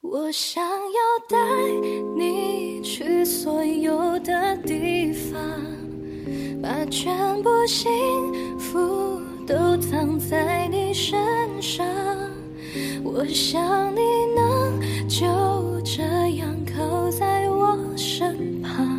我想要带你去所有的地方，把全部幸福都藏在你身上。我想你能就这样靠在我身旁。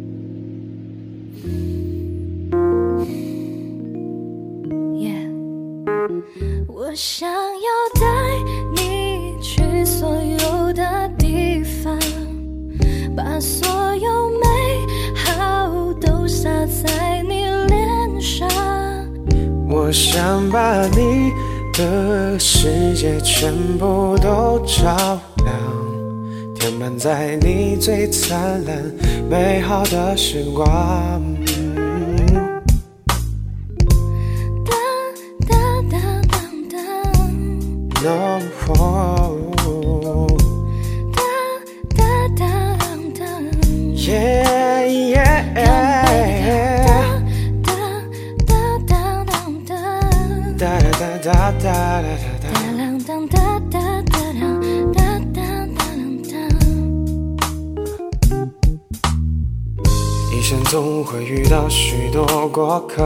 我想要带你去所有的地方，把所有美好都洒在你脸上。 我想把你的世界全部都照亮，填满在你最灿烂美好的时光。No, yeah, yeah.一生总会遇到许多过客，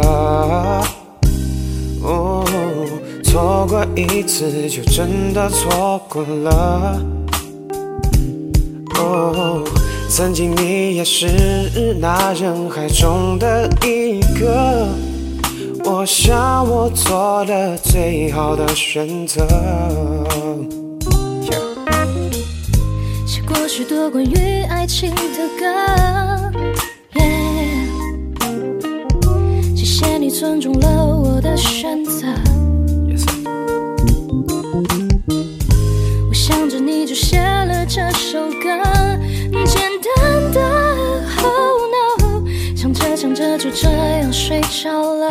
错过一次就真的错过了。曾经你也是那人海中的一个，我想我做了最好的选择。 写过许多关于爱情的歌，谢谢你尊重了我的选择。我想着你就写了这首歌，简单的 Oh no， 想着想着就这样睡着了。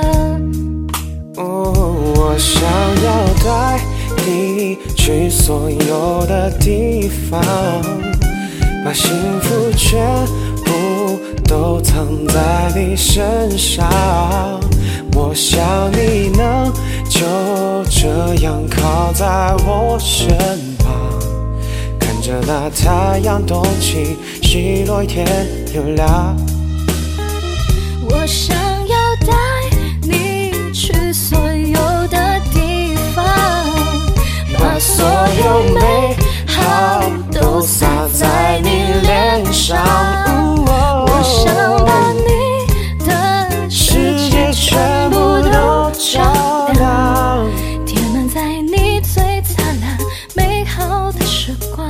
我想要带你去所有的地方，把幸福全部都藏在你身上。我想你能就这样靠在我身旁，看着那太阳东起西落，天又亮。 我想要带你去所有的地方，把所有美好都洒在你脸上。我想把你的世界全部都照亮，填满在你最灿烂美好的时光。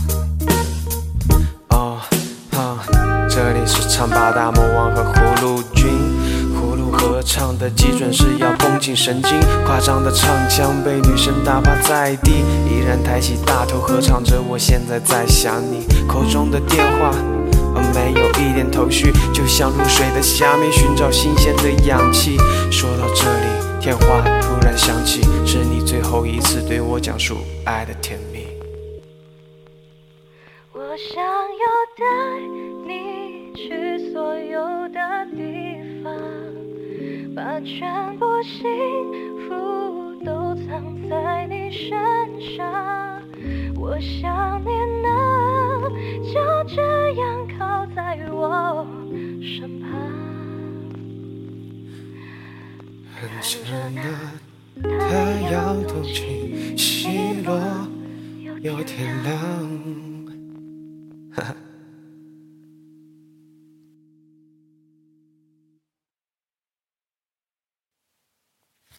这里是唱吧大魔王和葫芦君，葫芦合唱的基准是要绷紧神经，夸张的唱腔被女生打趴在地，依然抬起大头合唱着我现在在想你。口中的电话没有一点头绪，就像入水的虾米寻找新鲜的氧气。说到这里，电话突然响起，是你最后一次对我讲述爱的甜蜜。 我想要带你去所有的地方，把全部幸福都藏在你身上。我想你能就这样靠在我身旁， 看着那太阳东起西落，又天亮。